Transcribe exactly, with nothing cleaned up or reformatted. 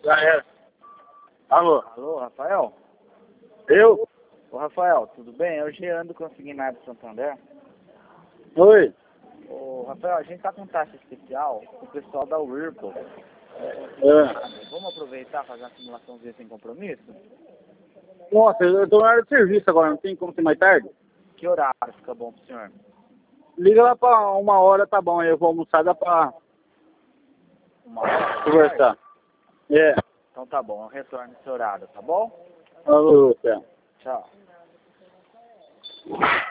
Já era. Alô? Alô, Rafael? Eu? Ô, Rafael, tudo bem? É o Jean do Consignado Santander. Oi? Ô, Rafael, a gente tá com taxa especial com o pessoal da Whirlpool. É. Vamos aproveitar e fazer uma simulaçãozinha sem compromisso? Nossa, eu tô na área de serviço agora, não tem como ser mais tarde? Que horário fica bom pro senhor? Liga lá pra uma hora, tá bom, aí eu vou almoçar, dá pra Uma hora? conversar. É. Então tá bom, eu retorno nesse horário, tá bom? Alô, Céu. Tchau.